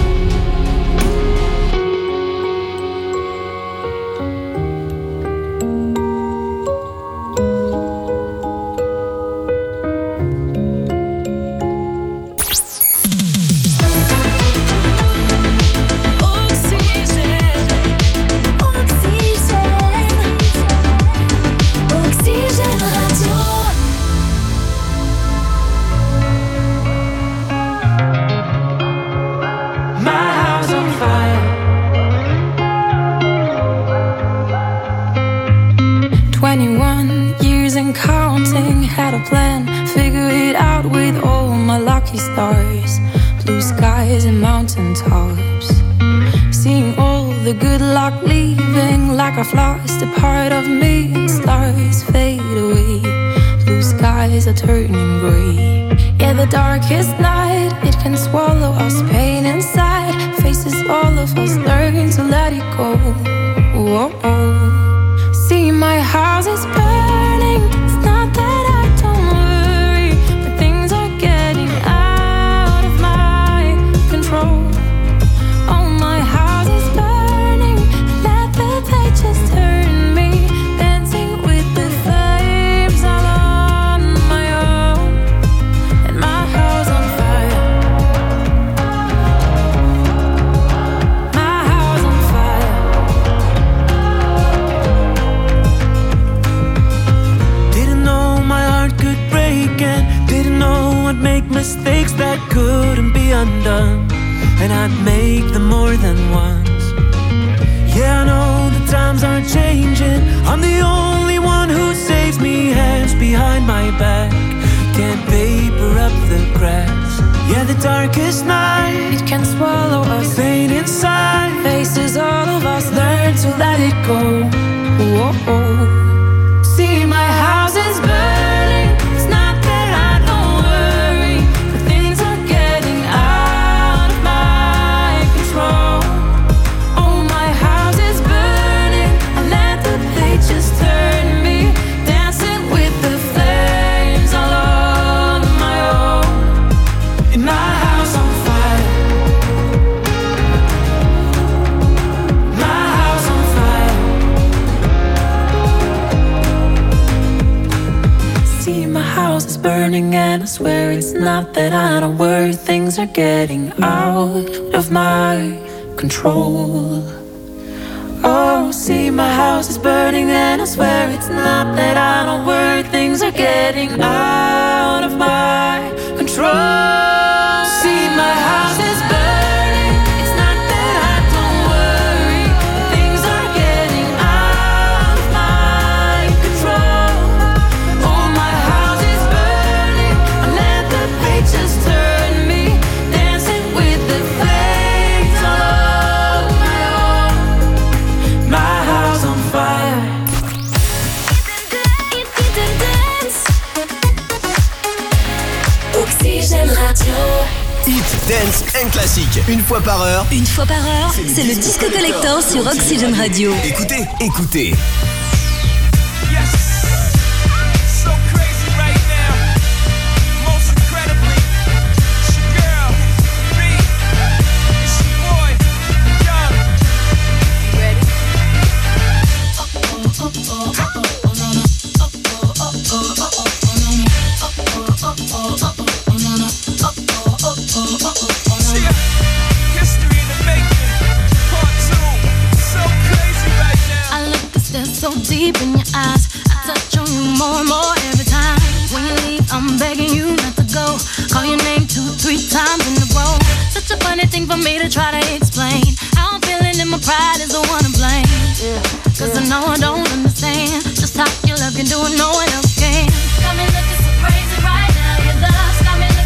Had a plan, figure it out with all my lucky stars. Blue skies and mountain tops. Seeing all the good luck leaving like I've lost a part of me. And stars fade away, blue skies are turning grey. Yeah, the darkest night, it can swallow us, pain inside. Faces all of us learn to let it go. Whoa. See, my house is burning. It's not that I don't worry, but things are getting out of my control. Oh, my house is burning. Let the pages turn me, dancing with the flames all on my own. And my house on fire. My house on fire. Didn't know my heart could break and didn't know I'd make mistakes that couldn't be undone. And I'd make them more than once. Yeah, I know the times are changing. I'm the only one who saves me, hands behind my back. Can't paper up the cracks. Yeah, the darkest night, it can swallow us, pain inside. Faces all of us learn to let it go. Whoa. See, my house is burning. It's not that I don't worry, but things are getting out of my control. Oh, my house is burning. I let the pages turn me, dancing with the flames all on my own. In my house on fire. My house on fire. See, my house is burning and I swear it's not that I don't worry. Things are getting out of my control. Oh, see, my house is burning and I swear it's not that I don't worry. Things are getting out of my control. See, my house is burning. It's not that I don't worry. Things are getting out of my control. Oh, my house is burning. I let the pages turn me, dancing with the flames all on my own. My house on fire. Oxygène Radio. Hit, dance and classique. Une fois par heure. Une fois par heure, c'est le Disco Collector sur Oxygène Radio. Écoutez, écoutez. So deep in your eyes, I touch on you more and more every time. When you leave, I'm begging you not to go. Call your name 2-3 times in a row. Such a funny thing for me to try to explain. How I'm feeling and my pride is the one to blame. Cause I know I don't understand just how your love can do it, no one else can. Got me looking so crazy right now, your love's got me looking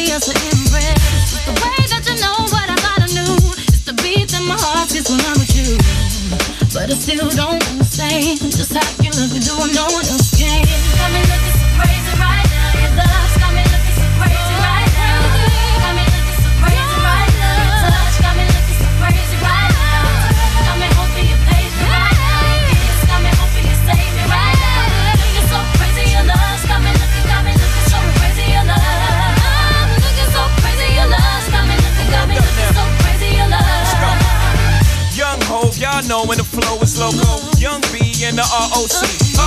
easier to impress. It's the way that you know what I gotta do. It's the beat that my heart gets when I'm with you. But I still don't understand just how you look and do what no one else can. Got me looking so crazy right now. Your love's got me looking so crazy right now. Got me looking so crazy right now. Your touch got me looking so crazy right now. Got me hoping you page me right now. Your kiss got me hoping you save me right now. Looking so crazy, your love's got me looking so crazy, your love. I'm looking so crazy, your love's got me looking so crazy, your love. Young Hov, y'all know when the flow is loco. Young B and the ROC.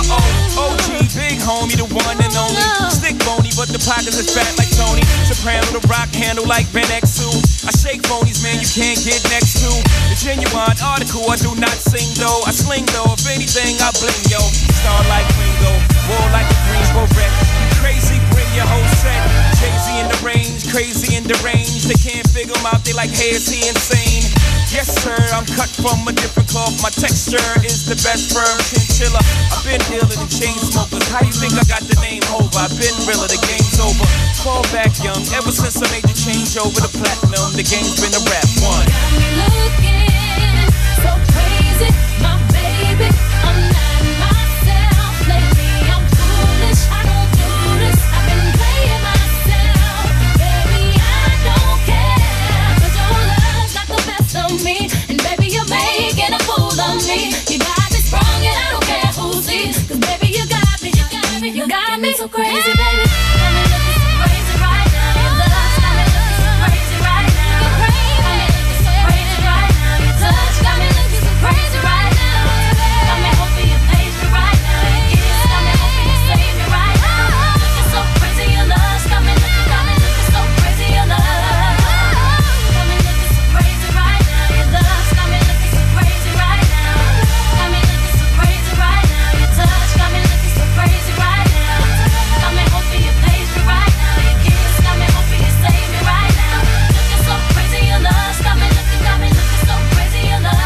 OG, big homie, the one and only. Stick bony, but the pockets is fat like Tony. Soprano, the rock handle like Ben X2. I shake phonies, man, you can't get next to. The genuine article, I do not sing though. I sling though, if anything, I bling yo. Star like Ringo, war like a Greensboro wreck. Crazy, bring your whole set. Jay-Z in the range, crazy in the range. They can't figure him out, they like, hey, is he insane? Yes, sir, I'm cut from a different cloth. My texture is the best firm chinchilla. I've been iller than chain smokers. How you think I got the name over? I've been realer, the game's over. Fall back young, ever since I made the change over to platinum. The game's been a rap one. Got me looking so crazy, my baby. I'm not myself lately. I'm foolish, I don't do this. I've been playing myself, baby. I don't care, 'cause your love's got the best of me, and baby you're making a fool of me. You got me sprung and I don't care who sees, 'cause baby you got me, you got me so crazy, baby. Got me looking so crazy right now. Your love's got me looking so crazy right now. Got me looking so crazy right now. Your touch got me looking so crazy right now. Got me hoping you page me right now. Your kiss got me hoping you save me right now. Looking so crazy, your love's got me looking so crazy, your love. Got me looking so crazy right now. Your love's got me looking so crazy right now. Got me looking so crazy right now. Your touch got me looking so crazy right now. Got me hoping you page me right now. Your kiss got me hoping you save me right now. Looking so crazy, your love's got me looking so crazy, your love.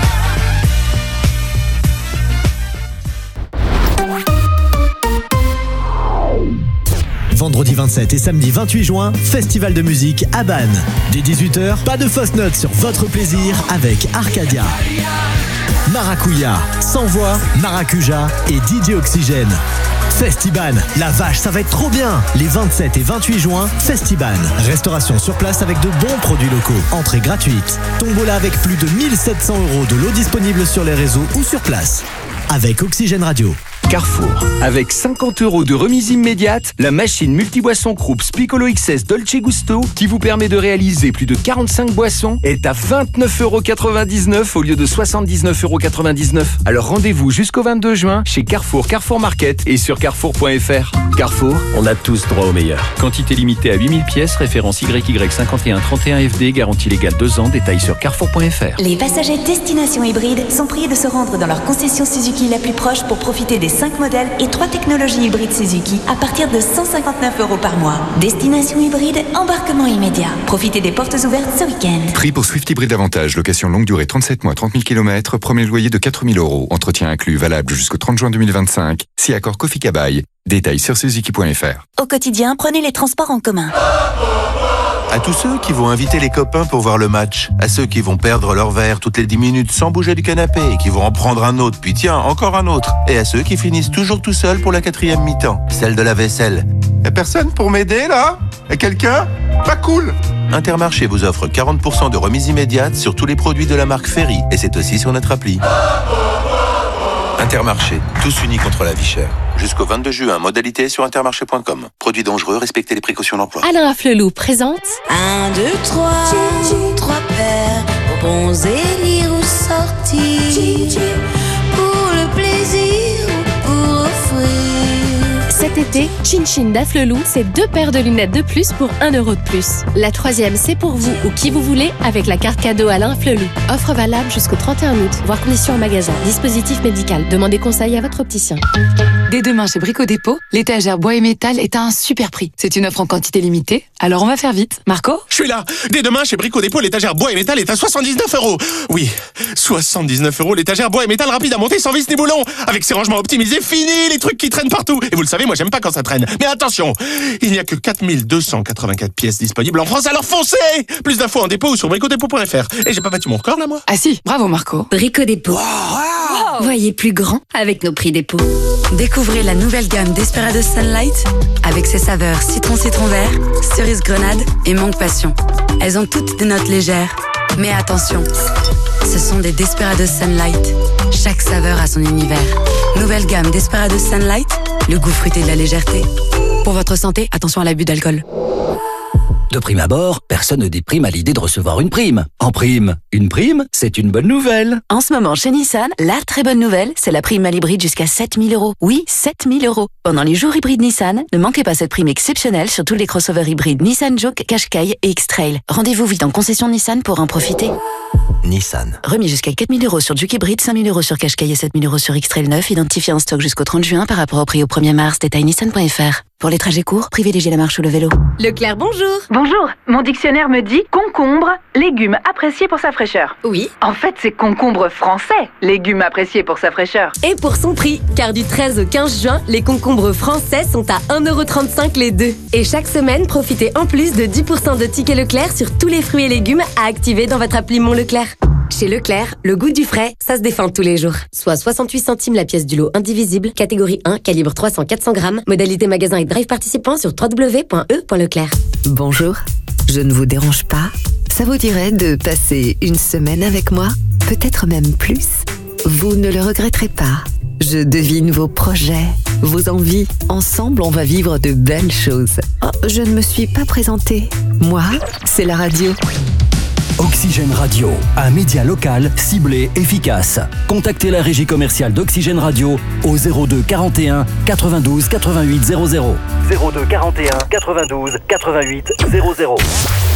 Vendredi 27 et samedi 28 juin, festival de musique à Bannes. Dès 18h, pas de fausses notes sur votre plaisir avec Arcadia, Maracuya, Sans Voix, Maracuja et DJ Oxygène. Festiban, la vache, ça va être trop bien. Les 27 et 28 juin, Festiban. Restauration sur place avec de bons produits locaux. Entrée gratuite. Tombola avec plus de 1700 € de lot disponible sur les réseaux ou sur place. Avec Oxygène Radio. Carrefour. Avec 50 € de remise immédiate, la machine multiboisson Krups Piccolo XS Dolce Gusto, qui vous permet de réaliser plus de 45 boissons, est à 29,99 € au lieu de 79,99 €. Alors rendez-vous jusqu'au 22 juin chez Carrefour, Carrefour Market et sur carrefour.fr. Carrefour, on a tous droit au meilleur. Quantité limitée à 8000 pièces, référence YY5131FD, garantie légale 2 ans, détails sur carrefour.fr. Les passagers destination hybride sont priés de se rendre dans leur concession Suzuki la plus proche pour profiter des 5 modèles et 3 technologies hybrides Suzuki à partir de 159 € par mois. Destination hybride, embarquement immédiat. Profitez des portes ouvertes ce week-end. Prix pour Swift Hybride Avantage, location longue durée 37 mois, 30 000 km, premier loyer de 4 000 €. Entretien inclus, valable jusqu'au 30 juin 2025. Si accord Kofi Kabaï. Détails sur suzuki.fr. Au quotidien, prenez les transports en commun. À tous ceux qui vont inviter les copains pour voir le match, à ceux qui vont perdre leur verre toutes les 10 minutes sans bouger du canapé et qui vont en prendre un autre, puis tiens, encore un autre, et à ceux qui finissent toujours tout seuls pour la 4e mi-temps, celle de la vaisselle. Y'a personne pour m'aider là? Y'a quelqu'un? Pas cool! Intermarché vous offre 40% de remise immédiate sur tous les produits de la marque Ferry, et c'est aussi sur notre appli. Intermarché, tous unis contre la vie chère. Jusqu'au 22 juin, modalité sur intermarché.com. Produits dangereux, respectez les précautions d'emploi. Alain Afflelou présente 1, 2, 3, 3 paires, bons élire ou sortir, pour le plaisir ou pour offrir. Cet été, Chin Chin d'Afflelou, c'est 2 paires de lunettes de plus pour 1 € de plus. La 3e, c'est pour vous ou qui vous voulez avec la carte cadeau Alain Afflelou. Offre valable jusqu'au 31 août, voire conditions en magasin. Dispositif médical. Demandez conseil à votre opticien. Dès demain chez Brico Dépôt, l'étagère bois et métal est à un super prix. C'est une offre en quantité limitée, alors on va faire vite. Marco? Je suis là. Dès demain chez Brico Dépôt, l'étagère bois et métal est à 79 €. Oui, 79 €, l'étagère bois et métal rapide à monter sans vis ni boulon. Avec ses rangements optimisés, fini les trucs qui traînent partout. Et vous le savez, moi j'aime pas quand ça traîne. Mais attention, il n'y a que 4284 pièces disponibles en France, alors foncez! Plus d'infos en dépôt ou sur bricodépôt.fr. Et j'ai pas battu mon record là, moi? Ah si, bravo Marco. Brico Dépôt. Voyez plus grand avec nos prix dépôt. Découvrez la nouvelle gamme Desperados Sunlight avec ses saveurs citron vert, cerise grenade et mangue passion. Elles ont toutes des notes légères. Mais attention, ce sont des Desperados Sunlight. Chaque saveur a son univers. Nouvelle gamme Desperados Sunlight, le goût fruité de la légèreté. Pour votre santé, attention à l'abus d'alcool. De prime abord, personne ne déprime à l'idée de recevoir une prime. En prime, une prime, c'est une bonne nouvelle. En ce moment, chez Nissan, la très bonne nouvelle, c'est la prime à l'hybride jusqu'à 7 000 €. Oui, 7 000 €. Pendant les jours hybrides Nissan, ne manquez pas cette prime exceptionnelle sur tous les crossovers hybrides Nissan Juke, Qashqai et X-Trail. Rendez-vous vite en concession Nissan pour en profiter. Nissan. Remis jusqu'à 4 000 € sur Juke hybride, 5 000 € sur Qashqai et 7 000 € sur X-Trail 9, identifié en stock jusqu'au 30 juin par rapport au prix au 1er mars. Détail nissan.fr. Pour les trajets courts, privilégiez la marche ou le vélo. Leclerc, bonjour. Bonjour, mon dictionnaire me dit concombre, légume apprécié pour sa fraîcheur. Oui. En fait, c'est concombre français, légume apprécié pour sa fraîcheur. Et pour son prix, car du 13 au 15 juin, les concombres français sont à 1,35 € les deux. Et chaque semaine, profitez en plus de 10% de tickets Leclerc sur tous les fruits et légumes à activer dans votre appli Mon Leclerc. Chez Leclerc, le goût du frais, ça se défend tous les jours. Soit 68 centimes la pièce du lot indivisible, catégorie 1, calibre 300-400 grammes, modalité magasin et drive participant sur www.e.leclerc. Bonjour, je ne vous dérange pas. Ça vous dirait de passer une semaine avec moi? Peut-être même plus? Vous ne le regretterez pas. Je devine vos projets, vos envies. Ensemble, on va vivre de belles choses. Oh, je ne me suis pas présentée. Moi, c'est la radio. Oxygène Radio, un média local, ciblé, efficace. Contactez la régie commerciale d'Oxygène Radio au 02 41 92 88 00. 02 41 92 88 00.